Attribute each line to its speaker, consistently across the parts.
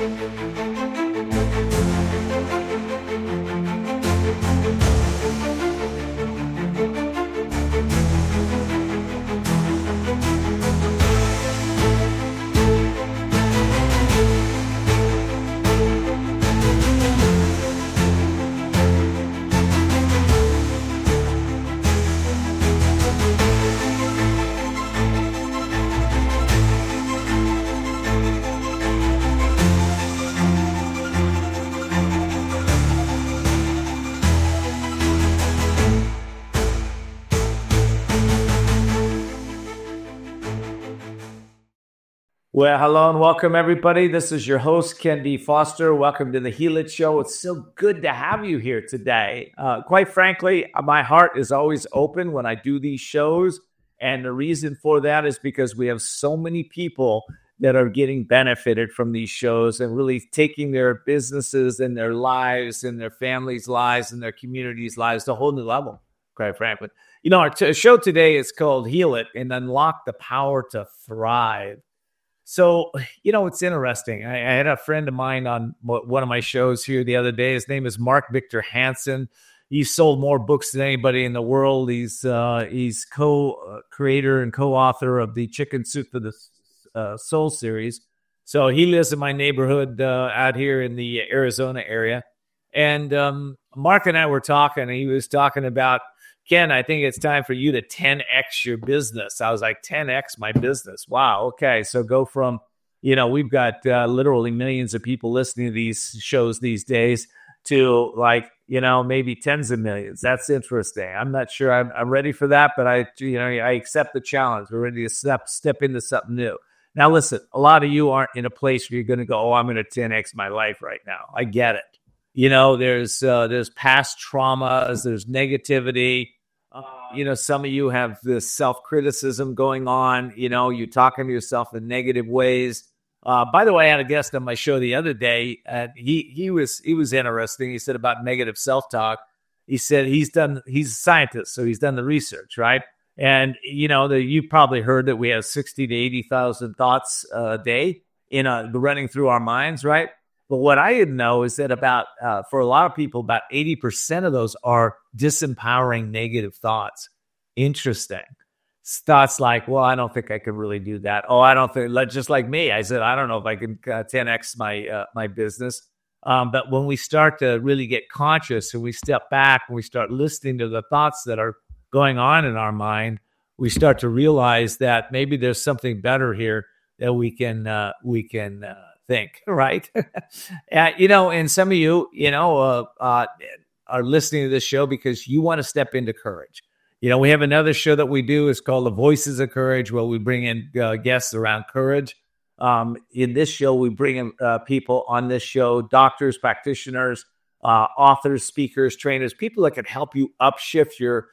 Speaker 1: Well, hello and welcome, everybody. This is your host, Ken D. Foster. Welcome to the Heal It Show. It's so good to have you here today. Quite frankly, my heart is always open when I do these shows. And the reason for that is because we have so many people that are getting benefited from these shows and really taking their businesses and their lives and their families' lives and their communities' lives to a whole new level, quite frankly. You know, our show today is called Heal It and Unlock the Power to Thrive. So, you know, it's interesting. I had a friend of mine on one of my shows here the other day. His name is Mark Victor Hansen. He's sold more books than anybody in the world. He's co-creator and co-author of the Chicken Soup for the Soul series. So he lives in my neighborhood out here in the Arizona area. And Mark and I were talking, and he was talking about, Ken, I think it's time for you to 10X your business. I was like, 10X my business. Wow. Okay. So go from, you know, we've got literally millions of people listening to these shows these days to like, you know, maybe tens of millions. That's interesting. I'm not sure I'm ready for that, but I accept the challenge. We're ready to step into something new. Now, listen, a lot of you aren't in a place where you're going to go, oh, I'm going to 10X my life right now. I get it. You know, there's past traumas, there's negativity. You know, some of you have this self-criticism going on. You know, you're talking to yourself in negative ways. By the way, I had a guest on my show the other day. He was interesting. He said about negative self-talk. He said he's a scientist, so he's done the research, right? And you know, you probably heard that we have 60 to 80,000 thoughts a day running through our minds, right? But what I didn't know is that for a lot of people, about 80% of those are disempowering negative thoughts. Interesting. Thoughts like, well, I don't think I can really do that. Oh, I don't think, just like me. I said, I don't know if I can 10X my business. But when we start to really get conscious and we step back and we start listening to the thoughts that are going on in our mind, we start to realize that maybe there's something better here that we can think, right? You know, and some of you, you know, are listening to this show because you want to step into courage. You know, we have another show that we do. It's called The Voices of Courage, where we bring in guests around courage. In this show, we bring in people on this show, doctors, practitioners, authors, speakers, trainers, people that can help you upshift your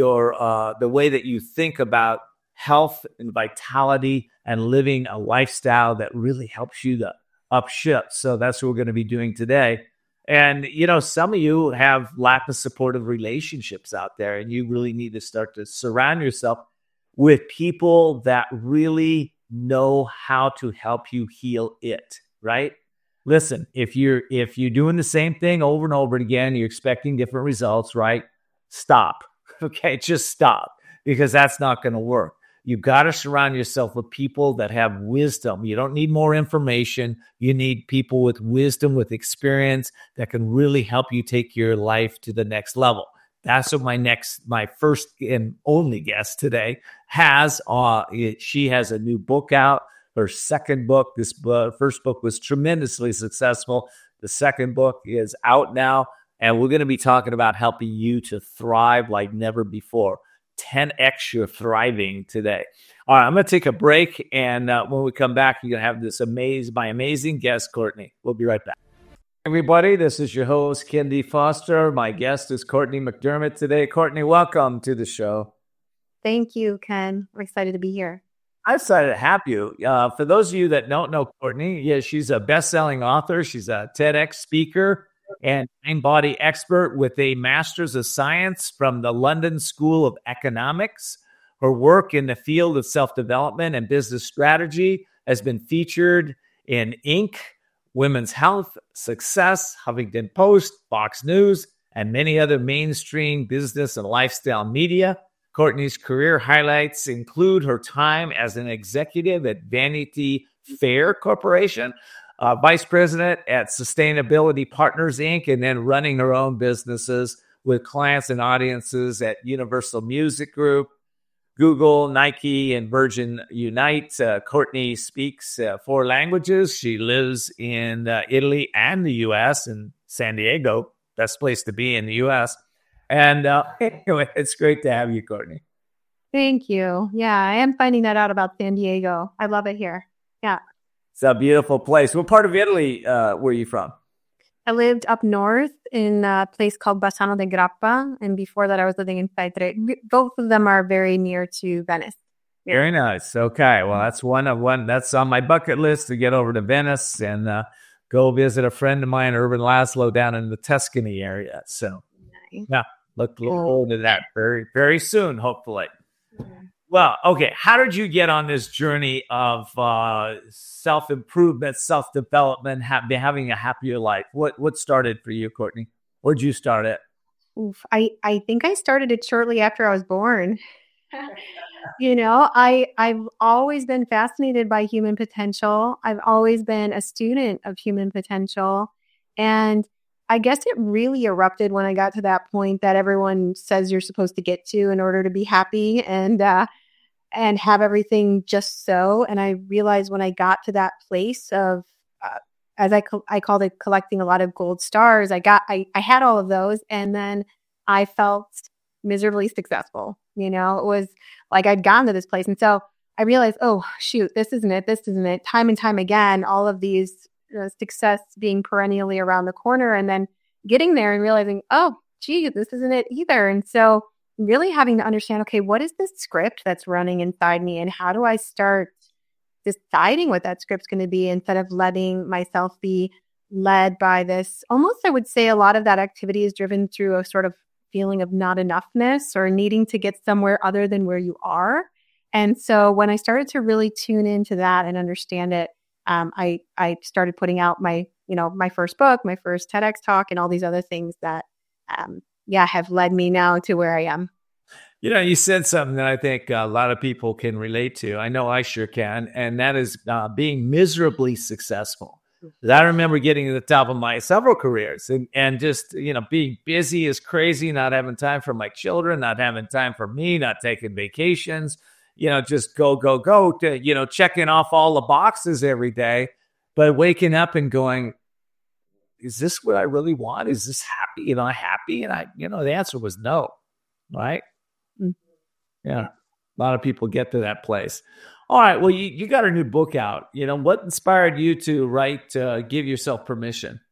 Speaker 1: the way that you think about health and vitality and living a lifestyle that really helps you to upshift. So that's what we're going to be doing today. And, you know, some of you have lack of supportive relationships out there, and you really need to start to surround yourself with people that really know how to help you heal it, right? Listen, if you're doing the same thing over and over again, you're expecting different results, right? Stop. Okay, just stop, because that's not going to work. You've got to surround yourself with people that have wisdom. You don't need more information. You need people with wisdom, with experience that can really help you take your life to the next level. That's what my first and only guest today has. She has a new book out. Her second book, this first book was tremendously successful. The second book is out now, and we're going to be talking about helping you to thrive like never before. 10X your thriving today. All right, I'm going to take a break, and when we come back, you're going to have this amazing guest, Courtney. We'll be right back. Everybody, this is your host, Ken D. Foster. My guest is Courtney McDermott today. Courtney, welcome to the show.
Speaker 2: Thank you, Ken. We're excited to be here.
Speaker 1: I'm excited to have you. For those of you that don't know Courtney, yeah, she's a best-selling author. She's a TEDx speaker and mind-body expert with a Master's of Science from the London School of Economics. Her work in the field of self-development and business strategy has been featured in Inc., Women's Health, Success, Huffington Post, Fox News, and many other mainstream business and lifestyle media. Courtney's career highlights include her time as an executive at Vanity Fair Corporation, vice president at Sustainability Partners, Inc., and then running her own businesses with clients and audiences at Universal Music Group, Google, Nike, and Virgin Unite. Courtney speaks 4 languages. She lives in Italy and the U.S., in San Diego, best place to be in the U.S., and anyway, it's great to have you, Courtney.
Speaker 2: Thank you. Yeah, I am finding that out about San Diego. I love it here. Yeah.
Speaker 1: It's a beautiful place. What part of Italy were you from?
Speaker 2: I lived up north in a place called Bassano del Grappa. And before that, I was living in Feltre. Both of them are very near to Venice.
Speaker 1: Yeah. Very nice. Okay. Well, that's one that's on my bucket list, to get over to Venice and go visit a friend of mine, Urban Laszlo, down in the Tuscany area. So, nice. Yeah. Look forward to that very, very soon, hopefully. Mm-hmm. Well, okay. How did you get on this journey of self-improvement, self-development, having a happier life? What started for you, Courtney? Where'd you start it?
Speaker 2: Oof, I think I started it shortly after I was born. I've always been fascinated by human potential. I've always been a student of human potential. And I guess it really erupted when I got to that point that everyone says you're supposed to get to in order to be happy and have everything just so. And I realized when I got to that place of, as I called it, collecting a lot of gold stars, I had all of those, and then I felt miserably successful. It was like I'd gotten to this place. And so I realized, oh, shoot, this isn't it. Time and time again, all of these success being perennially around the corner, and then getting there and realizing, oh, gee, this isn't it either. And so really having to understand, okay, what is this script that's running inside me, and how do I start deciding what that script's going to be instead of letting myself be led by this? Almost, I would say a lot of that activity is driven through a sort of feeling of not enoughness or needing to get somewhere other than where you are. And so when I started to really tune into that and understand it, I started putting out my first book, my first TEDx talk, and all these other things that, have led me now to where I am.
Speaker 1: You said something that I think a lot of people can relate to. I know I sure can. And that is being miserably successful. I remember getting to the top of my several careers and just, being busy as crazy, not having time for my children, not having time for me, not taking vacations, just go, to, checking off all the boxes every day, but waking up and going, is this what I really want? Is this happy? Am I happy? And the answer was no. Right. Yeah. A lot of people get to that place. All right. Well, you got a new book out. What inspired you to write Give Yourself Permission?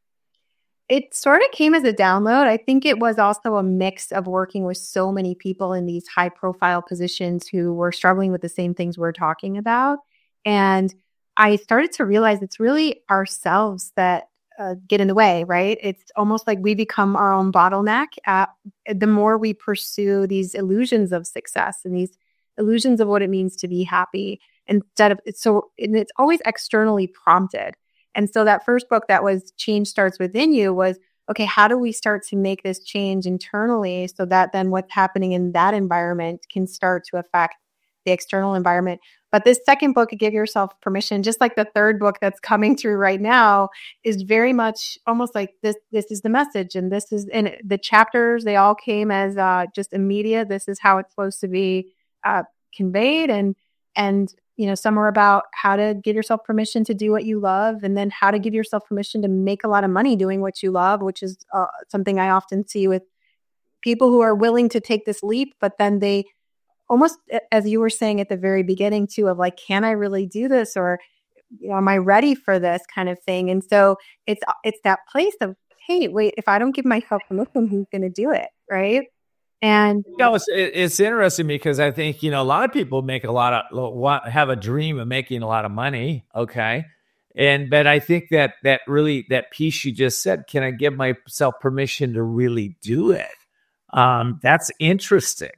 Speaker 2: It sort of came as a download. I think it was also a mix of working with so many people in these high profile positions who were struggling with the same things we're talking about. And I started to realize it's really ourselves that get in the way, right? It's almost like we become our own bottleneck. The more we pursue these illusions of success and these illusions of what it means to be happy, instead of it's always externally prompted. And so that first book that was Change Starts Within You was, okay, how do we start to make this change internally so that then what's happening in that environment can start to affect the external environment? But this second book, Give Yourself Permission, just like the third book that's coming through right now, is very much almost like this is the message. And the chapters, they all came as just immediate. This is how it's supposed to be conveyed. And some are about how to give yourself permission to do what you love, and then how to give yourself permission to make a lot of money doing what you love, which is something I often see with people who are willing to take this leap, but then they almost, as you were saying at the very beginning too, of like, can I really do this? Or am I ready for this kind of thing? And so it's that place of, hey, wait, if I don't give myself permission, who's going to do it? Right. And
Speaker 1: it's interesting because I think, a lot of people have a dream of making a lot of money. Okay. But I think that piece you just said, can I give myself permission to really do it? That's interesting.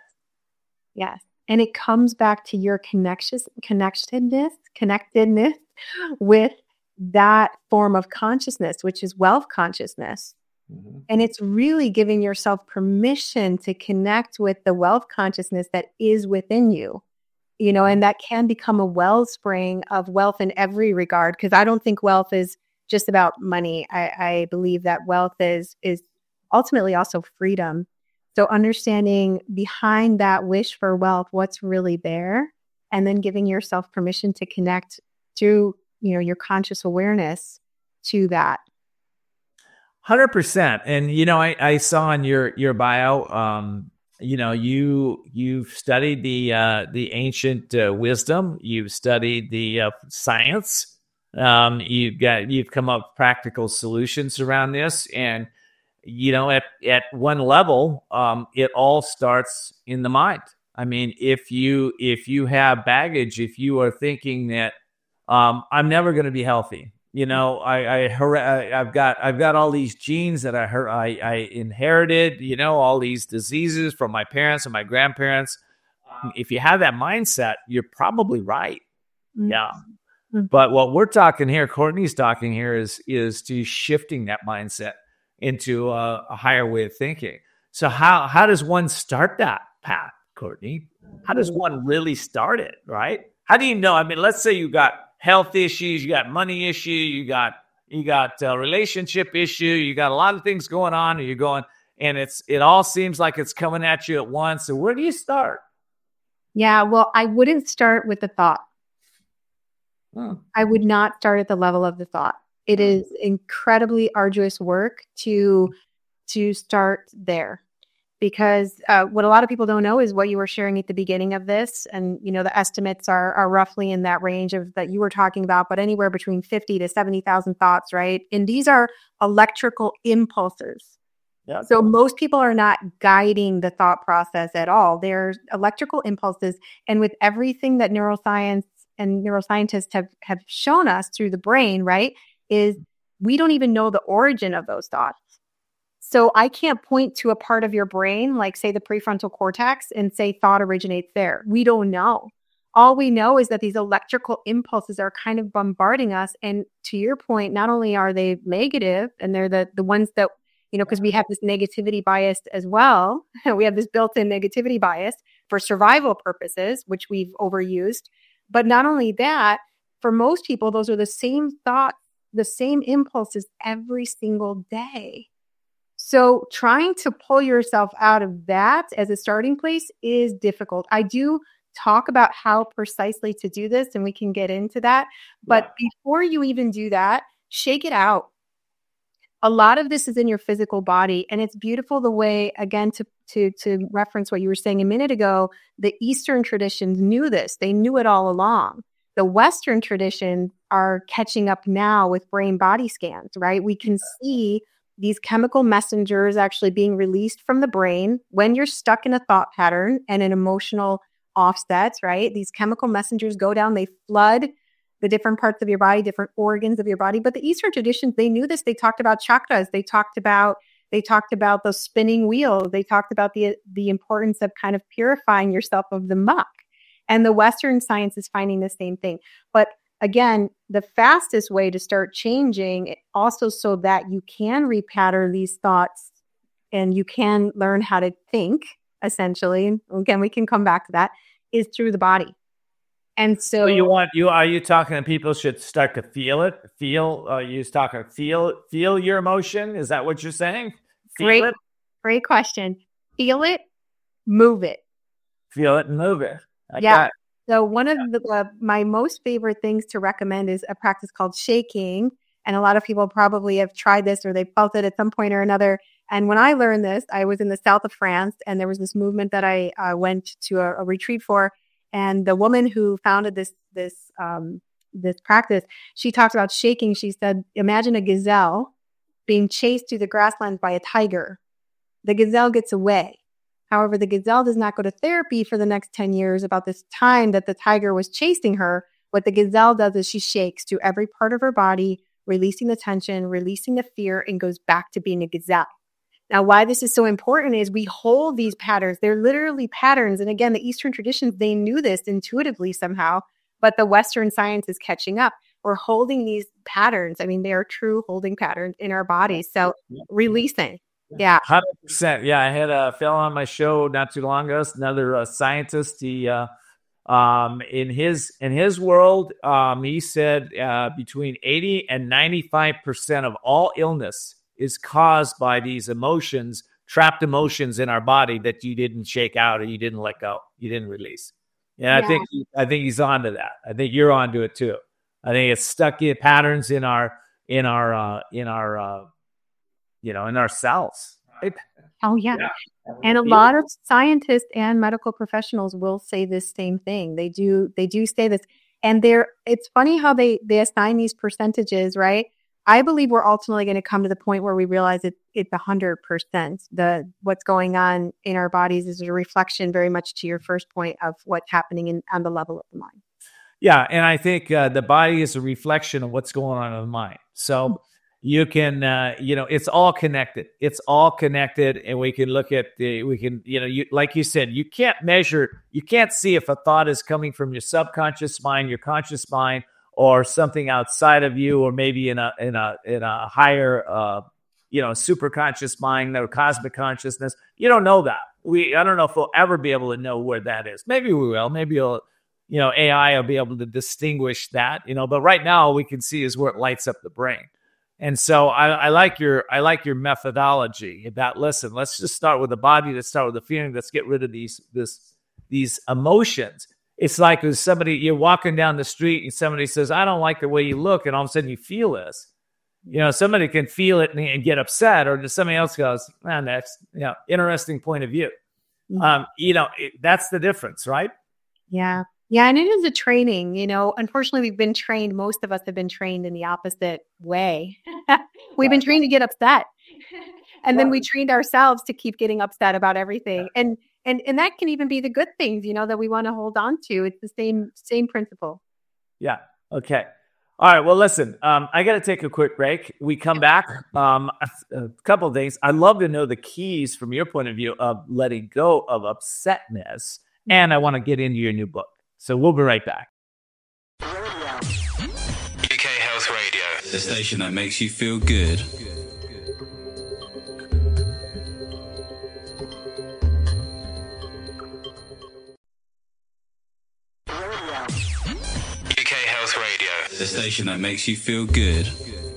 Speaker 2: Yes. And it comes back to your connectedness with that form of consciousness, which is wealth consciousness.
Speaker 1: Mm-hmm.
Speaker 2: And it's really giving yourself permission to connect with the wealth consciousness that is within you, and that can become a wellspring of wealth in every regard. Because I don't think wealth is just about money. I believe that wealth is ultimately also freedom. So understanding behind that wish for wealth, what's really there, and then giving yourself permission to connect through, your conscious awareness to that.
Speaker 1: 100%. And, I saw in your bio, you've studied the ancient wisdom. You've studied the science. You've come up with practical solutions around this. And, at one level, it all starts in the mind. I mean, if you have baggage, if you are thinking that I'm never going to be healthy, I've got all these genes that I inherited, all these diseases from my parents and my grandparents. If you have that mindset, you're probably right.
Speaker 2: Mm-hmm.
Speaker 1: Yeah. But what we're talking here, Courtney's talking here, is to shifting that mindset into a higher way of thinking. So how does one start that path, Courtney? How does one really start it, right? How do you know? I mean, let's say you got health issues, you got money issue, you got a relationship issue, you got a lot of things going on, and you're going, and it all seems like it's coming at you at once. So where do you start?
Speaker 2: Yeah, well, I wouldn't start with the thought. I would not start at the level of the thought. It is incredibly arduous work to start there, because what a lot of people don't know is what you were sharing at the beginning of this. And, the estimates are roughly in that range of that you were talking about, but anywhere between 50 to 70,000 thoughts, right? And these are electrical impulses. Yeah. So most people are not guiding the thought process at all. They're electrical impulses. And with everything that neuroscience and neuroscientists have shown us through the brain, right, is we don't even know the origin of those thoughts. So I can't point to a part of your brain, like say the prefrontal cortex, and say thought originates there. We don't know. All we know is that these electrical impulses are kind of bombarding us. And to your point, not only are they negative, and they're the ones that, because we have this negativity bias as well. We have this built-in negativity bias for survival purposes, which we've overused. But not only that, for most people, those are the same thoughts, the same impulses every single day. So trying to pull yourself out of that as a starting place is difficult. I do talk about how precisely to do this, and we can get into that. But before you even do that, shake it out. A lot of this is in your physical body, and it's beautiful the way, again, to reference what you were saying a minute ago, the Eastern traditions knew this. They knew it all along. The Western traditions are catching up now with brain body scans, right? We can see these chemical messengers actually being released from the brain when you're stuck in a thought pattern and an emotional offsets, right? These chemical messengers go down, they flood the different parts of your body, different organs of your body. But the Eastern traditions, they knew this. They talked about chakras. They talked about the spinning wheel. They talked about the importance of kind of purifying yourself of the muck. And the Western science is finding the same thing. But again, the fastest way to start changing, also so that you can repattern these thoughts and you can learn how to think, essentially, again, we can come back to that, is through the body. And so
Speaker 1: are you talking that people should start to feel it? Feel your emotion? Is that what you're saying?
Speaker 2: Great question. Feel it, move it.
Speaker 1: Feel it and move it.
Speaker 2: Yeah. So one of my most favorite things to recommend is a practice called shaking. And a lot of people probably have tried this or they felt it at some point or another. And when I learned this, I was in the south of France, and there was this movement that I went to a retreat for. And the woman who founded this practice, she talked about shaking. She said, imagine a gazelle being chased through the grasslands by a tiger. The gazelle gets away. However, the gazelle does not go to therapy for the next 10 years about this time that the tiger was chasing her. What the gazelle does is she shakes through every part of her body, releasing the tension, releasing the fear, and goes back to being a gazelle. Now, why this is so important is we hold these patterns. They're literally patterns. And again, the Eastern traditions, they knew this intuitively somehow, but the Western science is catching up. we're holding these patterns. I mean, they are true holding patterns in our bodies. So releasing. Yeah.
Speaker 1: 100%. Yeah. I had a fellow on my show not too long ago, another scientist. He, in his world, he said between 80 and 95% of all illness is caused by these emotions, trapped emotions in our body that you didn't shake out or you didn't let go, you didn't release. And I think he's onto that. I think you're onto it too. I think it's stuck in patterns in our cells. Right?
Speaker 2: Oh, yeah. And a lot of scientists and medical professionals will say this same thing. They do say this. And it's funny how they assign these percentages, right? I believe we're ultimately going to come to the point where we realize it's 100%. What's going on in our bodies is a reflection, very much to your first point, of what's happening on the level of the mind.
Speaker 1: Yeah, and I think the body is a reflection of what's going on in the mind. So you can, it's all connected. It's all connected, and we can look at like you said, you can't measure, you can't see if a thought is coming from your subconscious mind, your conscious mind, or something outside of you, or maybe in a higher, super conscious mind or cosmic consciousness. You don't know that. I don't know if we'll ever be able to know where that is. Maybe we will. Maybe AI will be able to distinguish that. But right now, all we can see is where it lights up the brain. And so I like your methodology about, listen, let's just start with the body. Let's start with the feeling. Let's get rid of these emotions. It's like you're walking down the street and somebody says, I don't like the way you look. And all of a sudden you feel this. Somebody can feel it and get upset, or just somebody else goes, man, that's, interesting point of view. That's the difference, right?
Speaker 2: Yeah. Yeah. And it is a training, unfortunately most of us have been trained in the opposite way. We've been trained to get upset. And then we trained ourselves to keep getting upset about everything. And that can even be the good things, that we want to hold on to. It's the same principle.
Speaker 1: Yeah. Okay. All right. Well, listen, I got to take a quick break. We come back. A couple of things. I'd love to know the keys from your point of view of letting go of upsetness. And I want to get into your new book. So we'll be right back.
Speaker 3: UK Health Radio, the station that makes you feel good. UK Health Radio, the station that makes you feel good.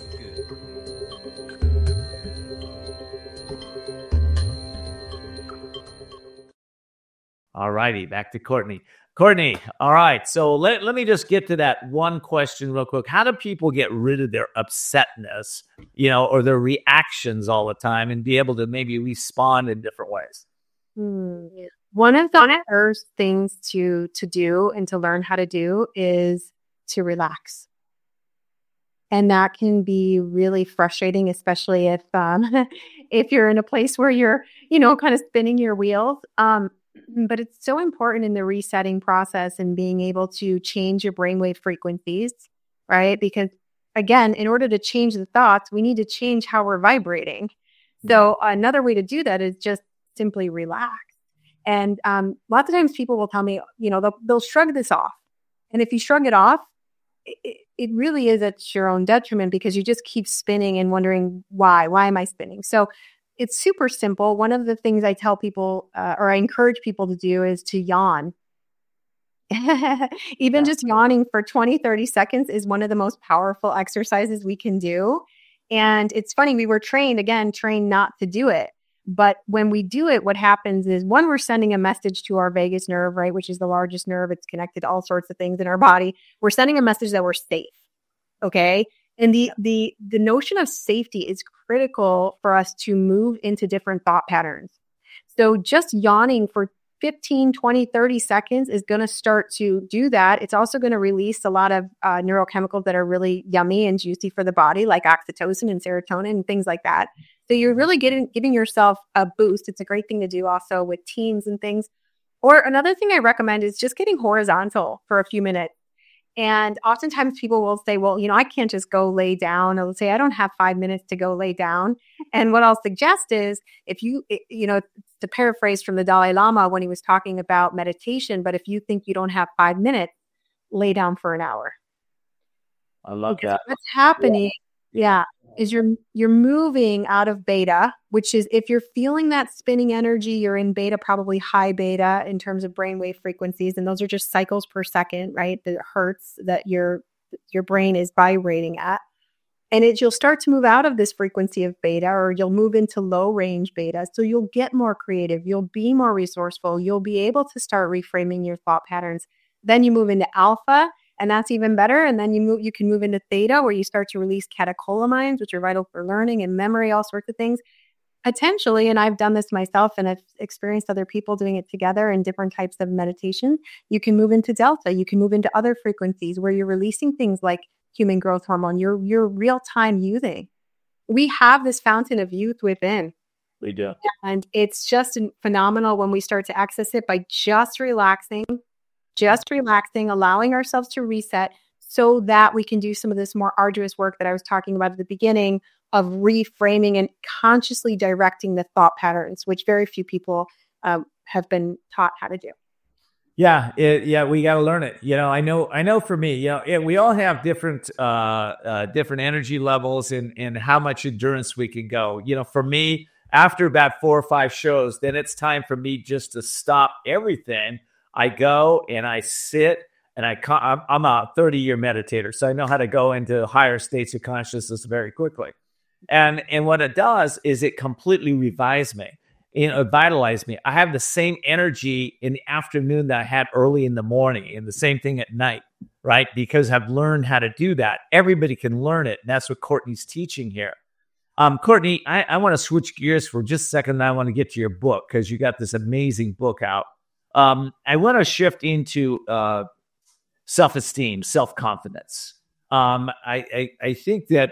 Speaker 1: All righty, back to Courtney. Courtney, all right. So let me just get to that one question real quick. How do people get rid of their upsetness, or their reactions all the time, and be able to maybe respond in different ways?
Speaker 2: One of the first things to do and to learn how to do is to relax. And that can be really frustrating, especially if you're in a place where you're, kind of spinning your wheels. But it's so important in the resetting process and being able to change your brainwave frequencies, right? Because again, in order to change the thoughts, we need to change how we're vibrating. So another way to do that is just simply relax. And lots of times people will tell me, they'll shrug this off. And if you shrug it off, it really is at your own detriment, because you just keep spinning and wondering why am I spinning? So it's super simple. One of the things I tell people or I encourage people to do is to yawn. Even just yawning for 20, 30 seconds is one of the most powerful exercises we can do. And it's funny, we were trained not to do it. But when we do it, what happens is, one, we're sending a message to our vagus nerve, right, which is the largest nerve. It's connected to all sorts of things in our body. We're sending a message that we're safe. Okay. And the notion of safety is critical for us to move into different thought patterns. So just yawning for 15, 20, 30 seconds is going to start to do that. It's also going to release a lot of neurochemicals that are really yummy and juicy for the body, like oxytocin and serotonin and things like that. So you're really giving yourself a boost. It's a great thing to do also with teens and things. Or another thing I recommend is just getting horizontal for a few minutes. And oftentimes people will say, well, I can't just go lay down. They'll say, I don't have 5 minutes to go lay down. And what I'll suggest is, if to paraphrase from the Dalai Lama when he was talking about meditation, but if you think you don't have 5 minutes, lay down for an hour.
Speaker 1: I love that.
Speaker 2: What's happening, is you're moving out of beta, which is if you're feeling that spinning energy, you're in beta, probably high beta in terms of brainwave frequencies, and those are just cycles per second, right? The hertz that your brain is vibrating at. And you'll start to move out of this frequency of beta, or you'll move into low range beta. So you'll get more creative. You'll be more resourceful. You'll be able to start reframing your thought patterns. Then you move into alpha, and that's even better. And then you can move into theta, where you start to release catecholamines, which are vital for learning and memory, all sorts of things. Potentially, and I've done this myself and I've experienced other people doing it together in different types of meditation, you can move into delta. You can move into other frequencies where you're releasing things like human growth hormone, your real-time youthing. We have this fountain of youth within.
Speaker 1: We do.
Speaker 2: And it's just phenomenal when we start to access it by just relaxing, allowing ourselves to reset so that we can do some of this more arduous work that I was talking about at the beginning of reframing and consciously directing the thought patterns, which very few people have been taught how to do.
Speaker 1: Yeah, we got to learn it. I know for me, we all have different energy levels and how much endurance we can go. For me, after about 4 or 5 shows, then it's time for me just to stop everything. I go and I sit, and I'm a 30-year meditator, so I know how to go into higher states of consciousness very quickly. And what it does is it completely revives me. Vitalize me. I have the same energy in the afternoon that I had early in the morning, and the same thing at night, right? Because I've learned how to do that. Everybody can learn it, and that's what Courtney's teaching here. Courtney, I want to switch gears for just a second, and I want to get to your book because you got this amazing book out. I want to shift into self-esteem, self-confidence. I think that,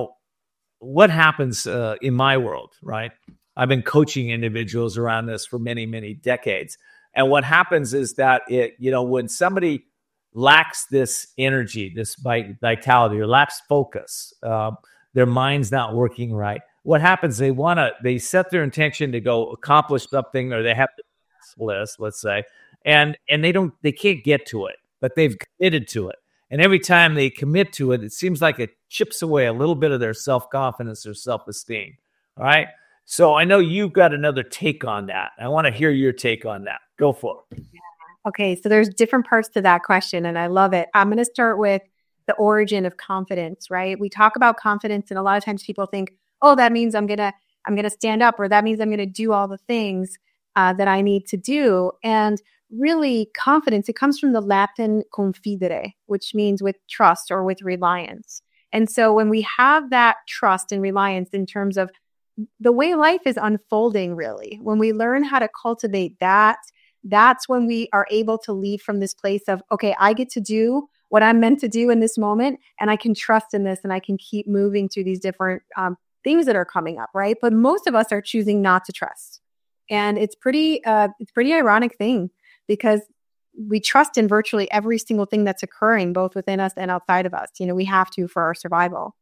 Speaker 1: what happens in my world, right? I've been coaching individuals around this for many, many decades. And what happens is that when somebody lacks this energy, this vitality, or lacks focus, their mind's not working right. What happens? They set their intention to go accomplish something, or they have the list, let's say, and they can't get to it, but they've committed to it. And every time they commit to it, it seems like it chips away a little bit of their self-confidence or self-esteem. All right. So I know you've got another take on that. I want to hear your take on that. Go for it.
Speaker 2: Okay. So there's different parts to that question, and I love it. I'm going to start with the origin of confidence, right? We talk about confidence, and a lot of times people think, oh, that means I'm going to stand up, or that means I'm going to do all the things that I need to do. And really, confidence, it comes from the Latin confidere, which means with trust or with reliance. And so when we have that trust and reliance in terms of the way life is unfolding, really, when we learn how to cultivate that, that's when we are able to leave from this place of, okay, I get to do what I'm meant to do in this moment, and I can trust in this, and I can keep moving through these different things that are coming up, right? But most of us are choosing not to trust. And it's pretty ironic thing, because we trust in virtually every single thing that's occurring, both within us and outside of us. We have to for our survival.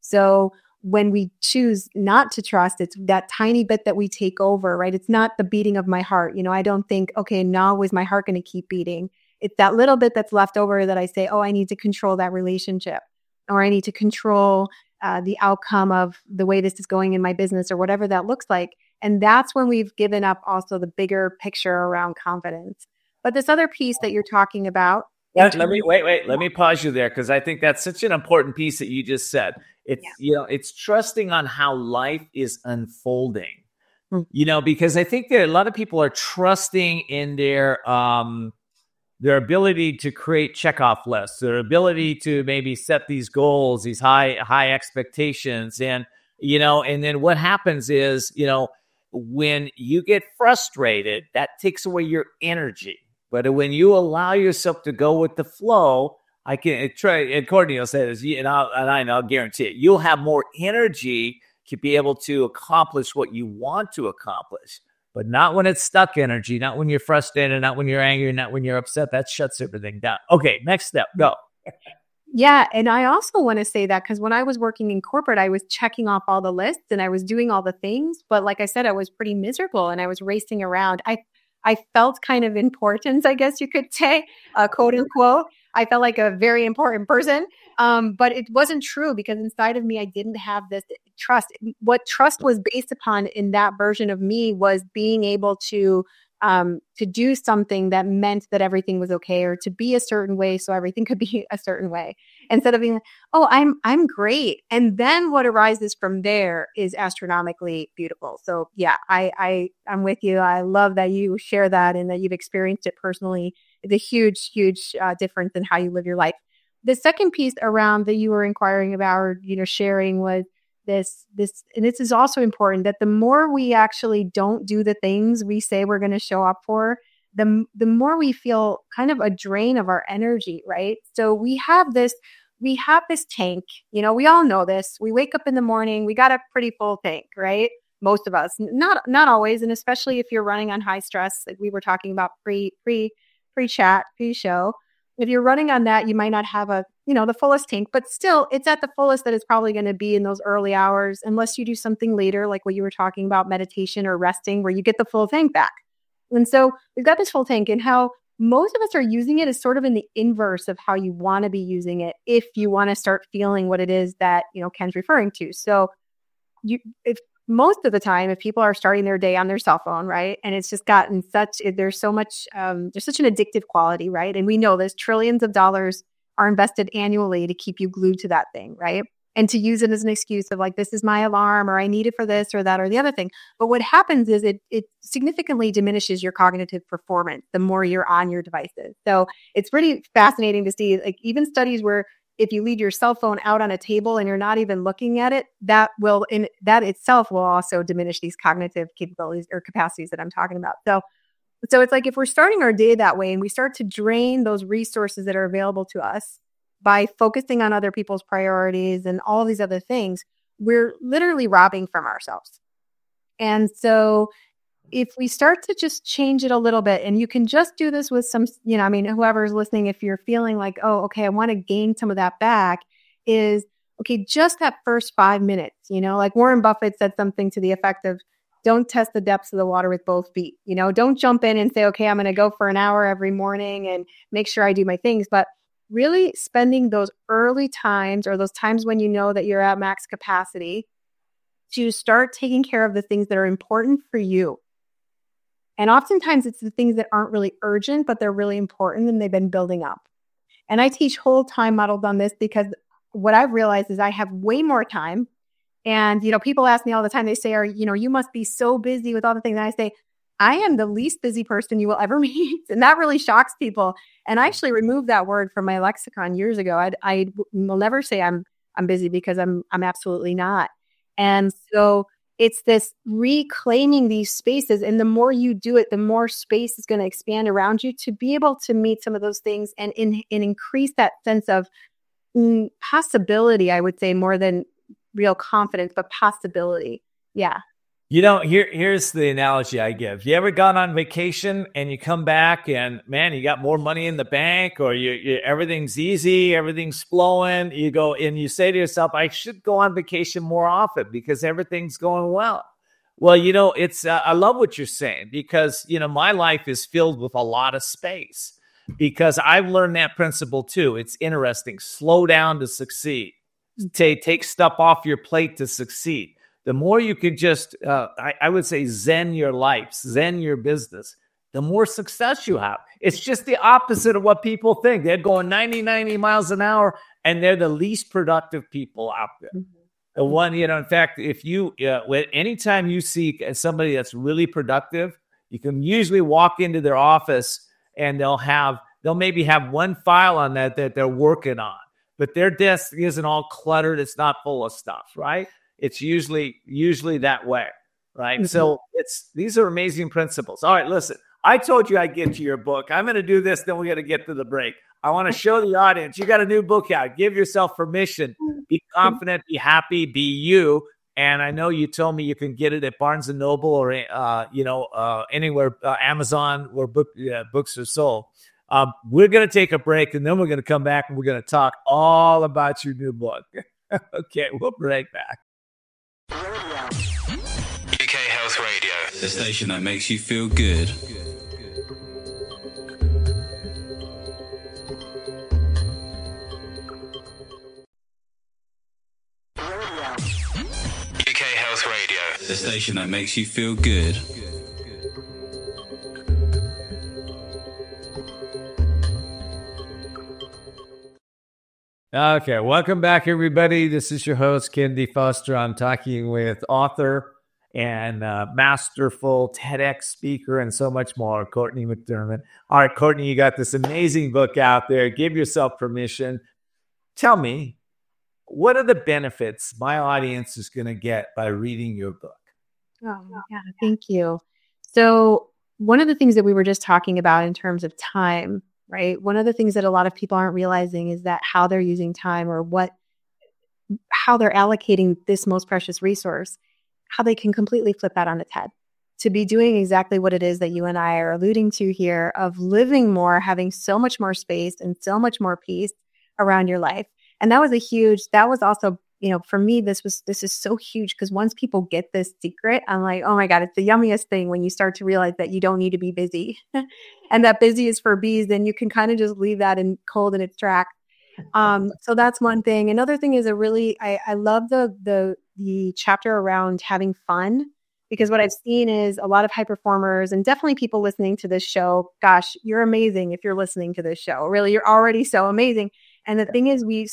Speaker 2: So when we choose not to trust, it's that tiny bit that we take over, right? It's not the beating of my heart. I don't think, okay, now is my heart going to keep beating? It's that little bit that's left over that I say, oh, I need to control that relationship, or I need to control the outcome of the way this is going in my business, or whatever that looks like. And that's when we've given up also the bigger picture around confidence. But this other piece that you're talking about.
Speaker 1: Let me pause you there, because I think that's such an important piece that you just said. It's, it's trusting on how life is unfolding, because I think that a lot of people are trusting in their ability to create checkoff lists, their ability to maybe set these goals, these high expectations. And then what happens is, when you get frustrated, that takes away your energy. But when you allow yourself to go with the flow, I can try, and Courtney will say this, and I'll guarantee it, you'll have more energy to be able to accomplish what you want to accomplish. But not when it's stuck energy, not when you're frustrated, not when you're angry, not when you're upset. That shuts everything down. Okay, next step, go.
Speaker 2: Yeah. And I also want to say that because when I was working in corporate, I was checking off all the lists and I was doing all the things. But like I said, I was pretty miserable and I was racing around. I felt kind of importance, I guess you could say, quote unquote. I felt like a very important person. But it wasn't true because inside of me, I didn't have this trust. What trust was based upon in that version of me was being able to do something that meant that everything was okay, or to be a certain way so everything could be a certain way, instead of being like, oh, I'm great. And then what arises from there is astronomically beautiful. So yeah, I'm with you. I love that you share that and that you've experienced it personally. It's a huge, huge difference in how you live your life. The second piece around that you were inquiring about, or, sharing, was this, and this is also important, that the more we actually don't do the things we say we're going to show up for, the more we feel kind of a drain of our energy, right? So we have this tank, we all know this. We wake up in the morning, we got a pretty full tank, right? Most of us, not always. And especially if you're running on high stress, like we were talking about pre-chat, pre-show, if you're running on that, you might not have the fullest tank, but still it's at the fullest that it's probably going to be in those early hours, unless you do something later, like what you were talking about, meditation or resting, where you get the full tank back. And so we've got this full tank, and how most of us are using it is sort of in the inverse of how you want to be using it if you want to start feeling what it is that, Ken's referring to. So most of the time, if people are starting their day on their cell phone, right, and it's just gotten there's such an addictive quality, right? And we know there's trillions of dollars are invested annually to keep you glued to that thing, right? And to use it as an excuse of like, this is my alarm, or I need it for this or that or the other thing. But what happens is it significantly diminishes your cognitive performance the more you're on your devices. So it's pretty fascinating to see, like, even studies where if you leave your cell phone out on a table and you're not even looking at it, that itself will also diminish these cognitive capabilities or capacities that I'm talking about. So it's like, if we're starting our day that way and we start to drain those resources that are available to us by focusing on other people's priorities and all these other things, we're literally robbing from ourselves. And so if we start to just change it a little bit, and you can just do this with some, whoever's listening, if you're feeling like, oh, okay, I want to gain some of that back, is okay, just that first 5 minutes, like Warren Buffett said something to the effect of, don't test the depths of the water with both feet. Don't jump in and say, okay, I'm going to go for an hour every morning and make sure I do my things. But really spending those early times, or those times when you know that you're at max capacity, to start taking care of the things that are important for you. And oftentimes it's the things that aren't really urgent, but they're really important and they've been building up. And I teach whole time models on this because what I've realized is I have way more time. And, people ask me all the time, they say, you must be so busy with all the things. And I say, I am the least busy person you will ever meet. And that really shocks people. And I actually removed that word from my lexicon years ago. I will never say I'm busy, because I'm absolutely not. And so it's this reclaiming these spaces. And the more you do it, the more space is going to expand around you to be able to meet some of those things and increase that sense of possibility, I would say, more than real confidence, but possibility. Yeah.
Speaker 1: Here's the analogy I give. You ever gone on vacation and you come back and, man, you got more money in the bank, or you everything's easy, everything's flowing. You go and you say to yourself, I should go on vacation more often because everything's going well. Well, it's I love what you're saying, because, my life is filled with a lot of space, because I've learned that principle too. It's interesting. Slow down to succeed. Take stuff off your plate to succeed. The more you can just, I would say, zen your life, zen your business, the more success you have. It's just the opposite of what people think. They're going 90 miles an hour, and they're the least productive people out there. Mm-hmm. The one, in fact, if you, anytime you see somebody that's really productive, you can usually walk into their office and they'll maybe have one file on that they're working on, but their desk isn't all cluttered. It's not full of stuff, right? It's usually that way, right? Mm-hmm. So these are amazing principles. All right, listen, I told you I'd get to your book. I'm going to do this, then we're going to get to the break. I want to show the audience, you got a new book out. Give yourself permission. Be confident, be happy, be you. And I know you told me you can get it at Barnes & Noble or, anywhere, Amazon, where books are sold. We're going to take a break, and then we're going to come back and we're going to talk all about your new book. Okay, we'll be right back.
Speaker 3: UK Health Radio, the station that makes you feel good. The station that makes you feel good.
Speaker 1: Okay, welcome back, everybody. This is your host, Kennedy Foster. I'm talking with author and masterful TEDx speaker and so much more, Courtney McDermott. All right, Courtney, you got this amazing book out there. Give yourself permission. Tell me, what are the benefits my audience is going to get by reading your book?
Speaker 2: Oh, yeah, thank you. So one of the things that we were just talking about in terms of time, right? One of the things that a lot of people aren't realizing is that how they're using time or how they're allocating this most precious resource, how they can completely flip that on its head to be doing exactly what it is that you and I are alluding to here of living more, having so much more space and so much more peace around your life. And that was also, for me, this is so huge because once people get this secret, I'm like, oh my God, it's the yummiest thing when you start to realize that you don't need to be busy and that busy is for bees. Then you can kind of just leave that in cold in its tracks. So that's one thing. Another thing is I love the chapter around having fun, because what I've seen is a lot of high performers and definitely people listening to this show. Gosh, you're amazing if you're listening to this show. Really, you're already so amazing. And the thing is, we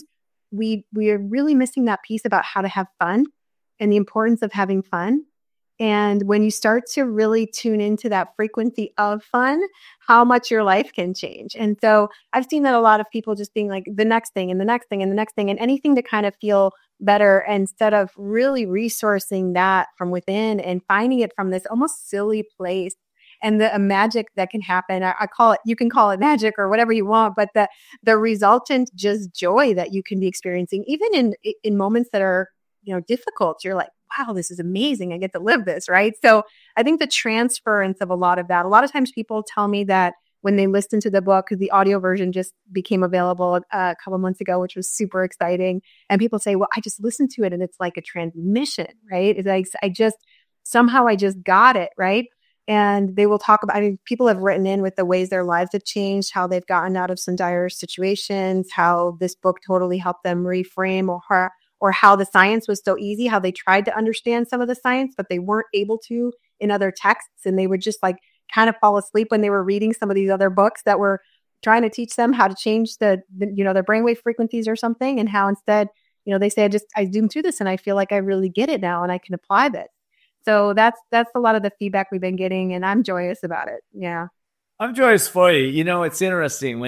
Speaker 2: are really missing that piece about how to have fun and the importance of having fun. And when you start to really tune into that frequency of fun, how much your life can change. And so I've seen that a lot of people just being like the next thing and the next thing and the next thing and anything to kind of feel better instead of really resourcing that from within and finding it from this almost silly place. And the magic that can happen, I call it, you can call it magic or whatever you want, but the resultant just joy that you can be experiencing, even in moments that are, difficult, you're like, wow, this is amazing. I get to live this, right? So I think the transference of a lot of that, a lot of times people tell me that when they listen to the book, because the audio version just became available a couple months ago, which was super exciting. And people say, well, I just listened to it and it's like a transmission, right? It's like, somehow I just got it, right? And they will talk about, people have written in with the ways their lives have changed, how they've gotten out of some dire situations, how this book totally helped them reframe or how the science was so easy, how they tried to understand some of the science, but they weren't able to in other texts. And they would just like kind of fall asleep when they were reading some of these other books that were trying to teach them how to change their brainwave frequencies or something. And how instead, they say, I zoomed through this and I feel like I really get it now and I can apply this. So that's a lot of the feedback we've been getting, and I'm joyous about it. Yeah.
Speaker 1: I'm joyous for you. It's interesting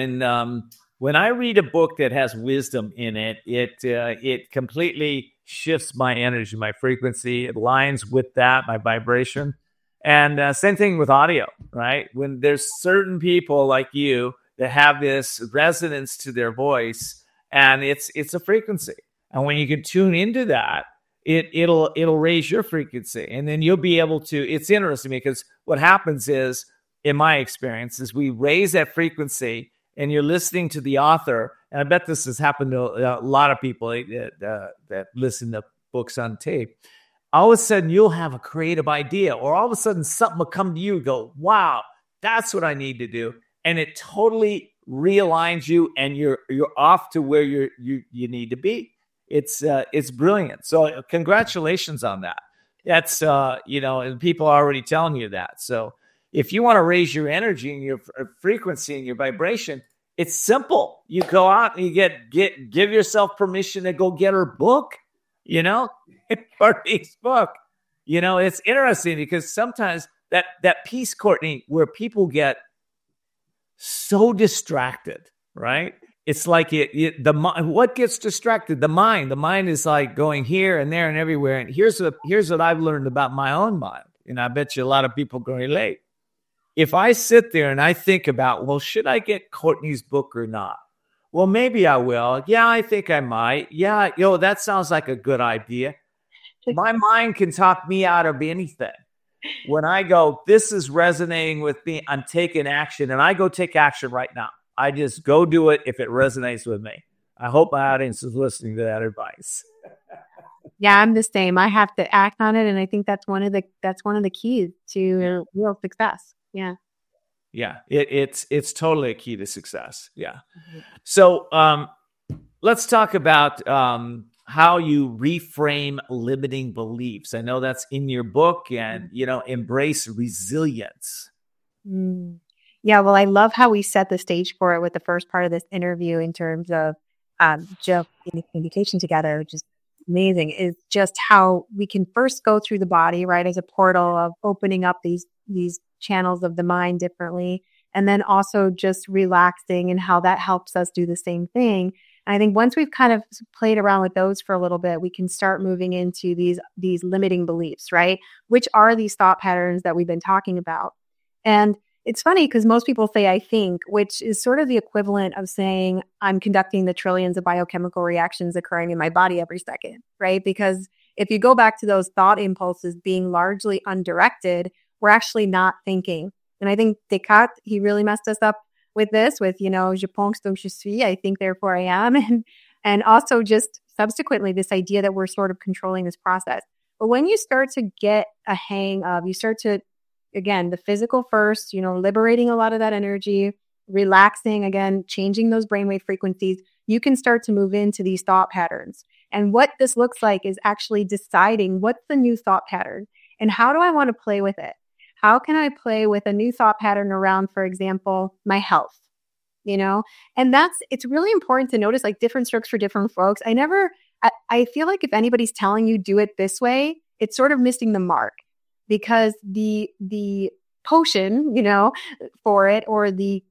Speaker 1: when I read a book that has wisdom in it, it completely shifts my energy, my frequency. It aligns with that, my vibration. And same thing with audio, right? When there's certain people like you that have this resonance to their voice, and it's a frequency. And when you can tune into that, it'll raise your frequency, and then you'll be able to. It's interesting because what happens is, in my experience, is we raise that frequency, and you're listening to the author. And I bet this has happened to a lot of people that listen to books on tape. All of a sudden, you'll have a creative idea, or all of a sudden, something will come to you. And go, wow, that's what I need to do, and it totally realigns you, and you're off to where you need to be. It's brilliant. So congratulations on that. That's, and people are already telling you that. So if you want to raise your energy and your frequency and your vibration, it's simple. You go out and you give yourself permission to go get her book, Courtney's book. It's interesting because sometimes that piece, Courtney, where people get so distracted, right? It's like what gets distracted? The mind. The mind is like going here and there and everywhere. And here's what I've learned about my own mind. And I bet you a lot of people can relate. If I sit there and I think about, well, should I get Courtney's book or not? Well, maybe I will. Yeah, I think I might. Yeah, that sounds like a good idea. My mind can talk me out of anything. When I go, this is resonating with me, I'm taking action, and I go take action right now. I just go do it if it resonates with me. I hope my audience is listening to that advice.
Speaker 2: Yeah, I'm the same. I have to act on it, and I think that's one of the keys to real success. Yeah.
Speaker 1: Yeah, it's totally a key to success. Yeah. Mm-hmm. So let's talk about how you reframe limiting beliefs. I know that's in your book, and, embrace resilience.
Speaker 2: Yeah, well, I love how we set the stage for it with the first part of this interview in terms of just in communication together, which is amazing, is just how we can first go through the body, right, as a portal of opening up these channels of the mind differently, and then also just relaxing and how that helps us do the same thing. And I think once we've kind of played around with those for a little bit, we can start moving into these limiting beliefs, right? Which are these thought patterns that we've been talking about. And it's funny because most people say, I think, which is sort of the equivalent of saying I'm conducting the trillions of biochemical reactions occurring in my body every second, right? Because if you go back to those thought impulses being largely undirected, we're actually not thinking. And I think Descartes, he really messed us up with this, with, je pense donc je suis, I think, therefore I am. And also just subsequently this idea that we're sort of controlling this process. But when you start to get a hang of, you start to, again, the physical first, liberating a lot of that energy, relaxing, again, changing those brainwave frequencies, you can start to move into these thought patterns. And what this looks like is actually deciding what's the new thought pattern and how do I want to play with it? How can I play with a new thought pattern around, for example, my health? And it's really important to notice like different strokes for different folks. I feel like if anybody's telling you do it this way, it's sort of missing the mark. Because the potion, for it, or the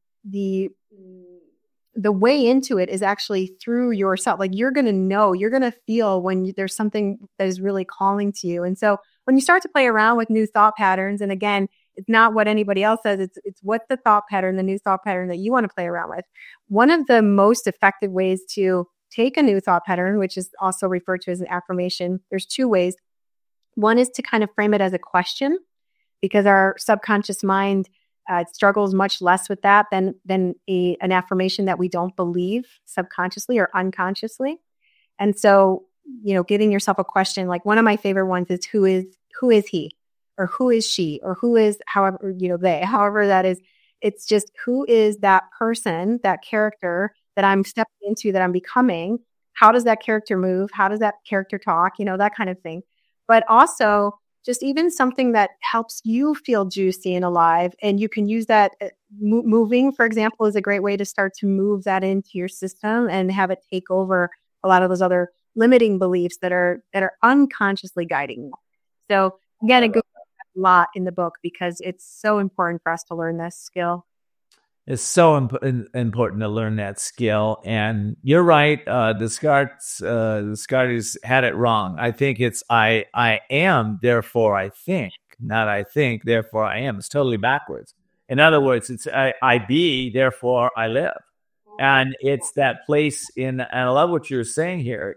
Speaker 2: way into it is actually through yourself. Like you're going to know, you're going to feel when there's something that is really calling to you. And so when you start to play around with new thought patterns, and again, it's not what anybody else says, it's what the thought pattern, the new thought pattern that you want to play around with. One of the most effective ways to take a new thought pattern, which is also referred to as an affirmation, there's two ways. One is to kind of frame it as a question, because our subconscious mind struggles much less with that than an affirmation that we don't believe subconsciously or unconsciously. And so, giving yourself a question, like one of my favorite ones is who is he, or who is she, or who is they, however that is. It's just who is that person, that character that I'm stepping into, that I'm becoming. How does that character move? How does that character talk? That kind of thing. But also just even something that helps you feel juicy and alive. And you can use that. Moving, for example, is a great way to start to move that into your system and have it take over a lot of those other limiting beliefs that are unconsciously guiding you. So again, it goes a lot in the book because it's so important for us to learn this skill.
Speaker 1: It's so important to learn that skill. And you're right. Descartes had it wrong. I think it's I am, therefore I think, not I think, therefore I am. It's totally backwards. In other words, it's I be, therefore I live. And it's that place and I love what you're saying here.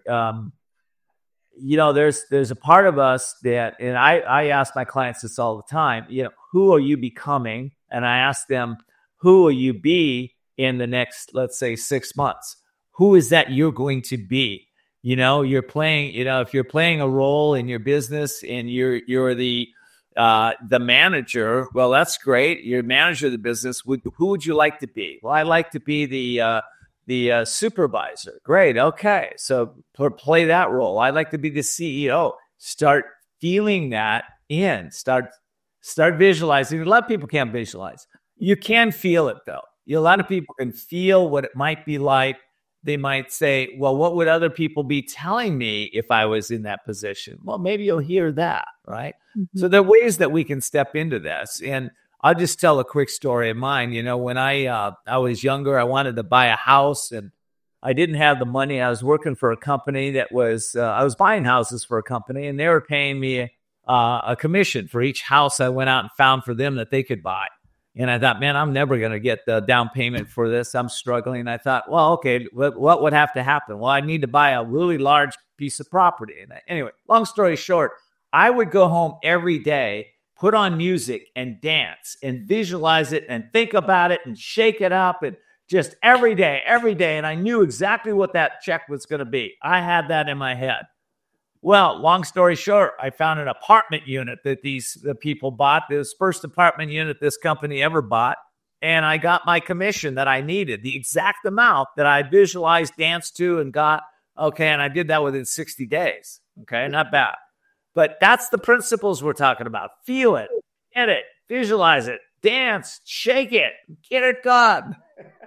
Speaker 1: There's a part of us that, and I ask my clients this all the time, who are you becoming? And I ask them, who will you be in the next, let's say, 6 months? Who is that you're going to be? You're playing, if you're playing a role in your business and you're the manager, well, that's great. You're manager of the business. Who would you like to be? Well, I like to be the supervisor. Great. Okay. So play that role. I'd like to be the CEO. Start feeling that in. Start visualizing. A lot of people can't visualize. You can feel it, though. A lot of people can feel what it might be like. They might say, well, what would other people be telling me if I was in that position? Well, maybe you'll hear that, right? Mm-hmm. So there are ways that we can step into this. And I'll just tell a quick story of mine. When I was younger, I wanted to buy a house, and I didn't have the money. I was working for a company that was I was buying houses for a company, and they were paying me a commission for each house I went out and found for them that they could buy. And I thought, man, I'm never going to get the down payment for this. I'm struggling. And I thought, well, okay, what would have to happen? Well, I need to buy a really large piece of property. And anyway, long story short, I would go home every day, put on music and dance and visualize it and think about it and shake it up and just every day. And I knew exactly what that check was going to be. I had that in my head. Well, long story short, I found an apartment unit that the people bought. This first apartment unit this company ever bought. And I got my commission that I needed, the exact amount that I visualized, danced to, and got Okay. And I did that within 60 days. Okay. Not bad. But that's the principles we're talking about. Feel it, get it, visualize it, dance, shake it, get it done.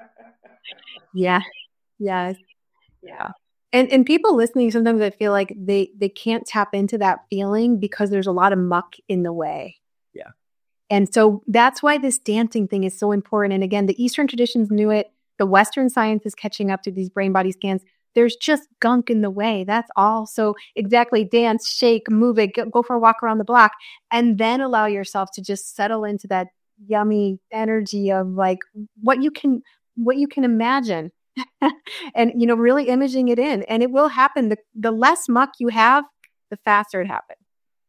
Speaker 2: Yeah. Yes. Yeah. And people listening, sometimes I feel like they can't tap into that feeling because there's a lot of muck in the way.
Speaker 1: Yeah.
Speaker 2: And so that's why this dancing thing is so important. And again, the Eastern traditions knew it. The Western science is catching up to these brain body scans. There's just gunk in the way. That's all. So exactly, dance, shake, move it, go for a walk around the block, and then allow yourself to just settle into that yummy energy of like what you can imagine. And, really imaging it in, and it will happen. The less muck you have, the faster it happens.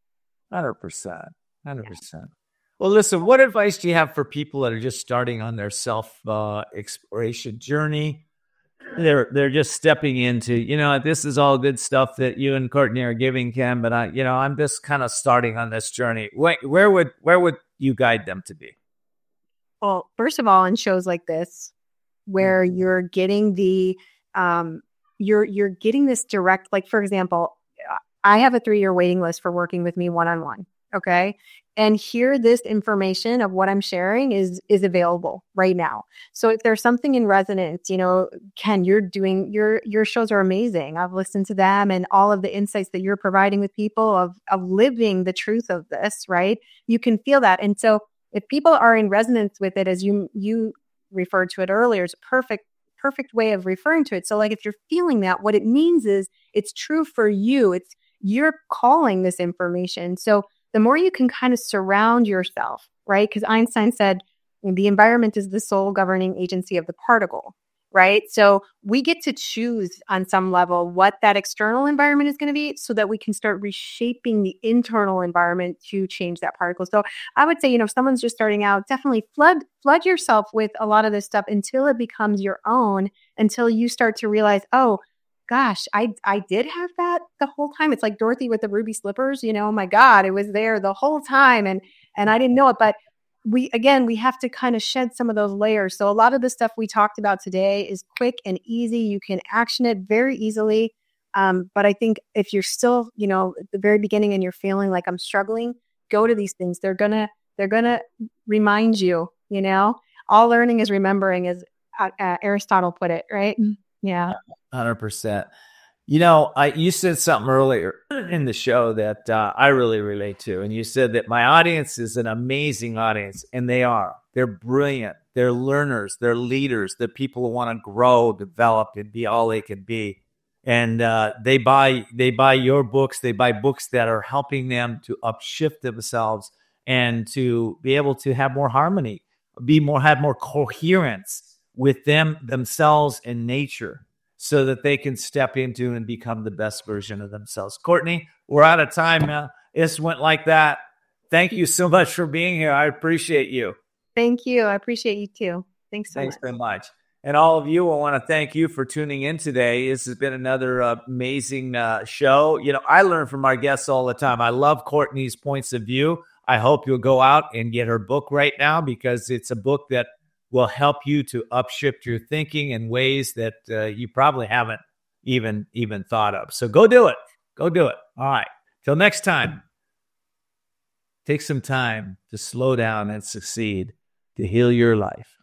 Speaker 1: 100%. 100%. Well, listen, what advice do you have for people that are just starting on their self exploration journey? They're just stepping into, this is all good stuff that you and Courtney are giving, Ken, but I'm just kind of starting on this journey. Where would you guide them to be?
Speaker 2: Well, first of all, in shows like this, where you're getting you're getting this direct, like, for example, I have a 3-year waiting list for working with me one-on-one. Okay. And here, this information of what I'm sharing is available right now. So if there's something in resonance, Ken, your shows are amazing. I've listened to them and all of the insights that you're providing with people of living the truth of this, right? You can feel that. And so if people are in resonance with it, as you referred to it earlier, it's a perfect way of referring to it. So like if you're feeling that, what it means is it's true for you. You're calling this information. So the more you can kind of surround yourself, right? Because Einstein said the environment is the sole governing agency of the particle, right? So we get to choose on some level what that external environment is going to be so that we can start reshaping the internal environment to change that particle. So I would say, if someone's just starting out, definitely flood yourself with a lot of this stuff until it becomes your own, until you start to realize, oh, gosh, I did have that the whole time. It's like Dorothy with the ruby slippers, oh my God, it was there the whole time and I didn't know it. But we have to kind of shed some of those layers. So a lot of the stuff we talked about today is quick and easy. You can action it very easily. But I think if you're still, at the very beginning and you're feeling like I'm struggling, go to these things. They're gonna remind you, all learning is remembering, as Aristotle put it, right? Yeah.
Speaker 1: 100%. You said something earlier in the show that I really relate to. And you said that my audience is an amazing audience, and they are. They're brilliant. They're learners. They're leaders. They're people who want to grow, develop, and be all they can be. And they buy your books. They buy books that are helping them to upshift themselves and to be able to have more harmony, have more coherence with themselves and nature, so that they can step into and become the best version of themselves. Courtney, we're out of time now. This went like that. Thank you so much for being here. I appreciate you.
Speaker 2: Thank you. I appreciate you too. Thanks so
Speaker 1: much. And all of you, I want to thank you for tuning in today. This has been another amazing show. I learn from our guests all the time. I love Courtney's points of view. I hope you'll go out and get her book right now, because it's a book that will help you to upshift your thinking in ways that you probably haven't even thought of. So go do it. Go do it. All right. Till next time, take some time to slow down and succeed, to heal your life.